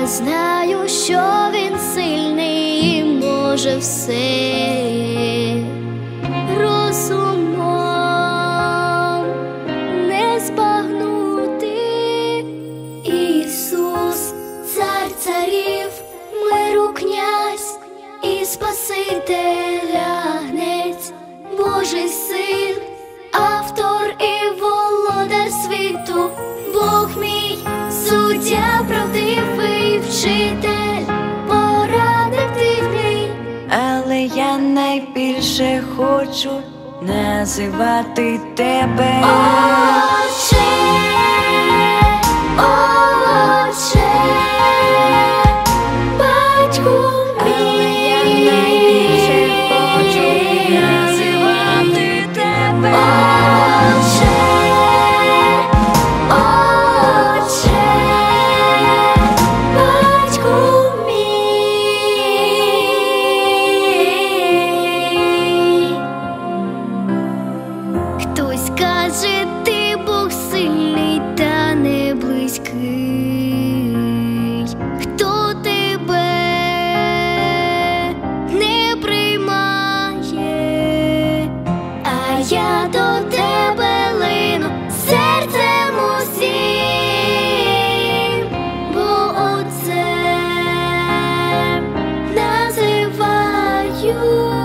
Я знаю, що він сильний і може все. Розумом не збагнути. Ісус, цар царів, миру князь і Спаситель Агнець, Божий син, автор і володар світу, Бог мій, суддя правдивий, вчитель, порадник дивний. Але я найбільше хочу називати тебе Отче, Отче, батьку мій. Я найбільше хочу називати тебе Отче, Отче, батьку мій. Хтось каже, ти Бог сильний та не близький. Хто тебе не приймає, а я до тебе лину серцем усім, бо Отцем називаю.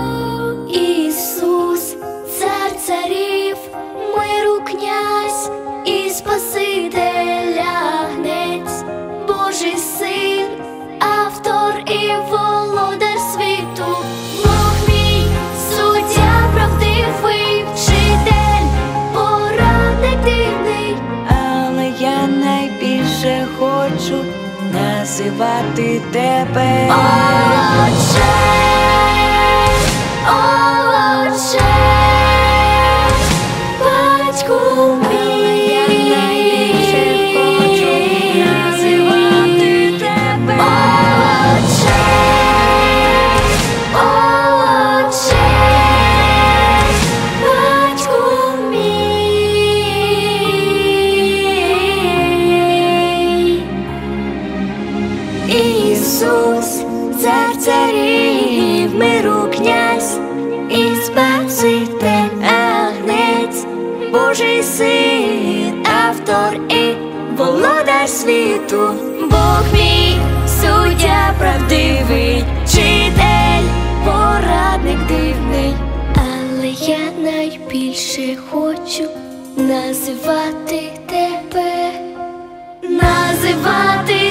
Ісус, цар царів, миру князь і Спаситель Агнець, Божий син, автор і володар світу, Бог мій, суддя правдивий, вчитель, порадник дивний. Але я найбільше хочу називати тебе Отче, Отче, батьку мій. Я найбільше хочу називати тебе Отче, Отче, батьку мій. Ісус, цар царів, миру князь і Спаситель Агнець, Божий син, автор і володар світу, Бог мій, суддя правдивий, вчитель, порадник дивний. Але я найбільше хочу називати тебе, називати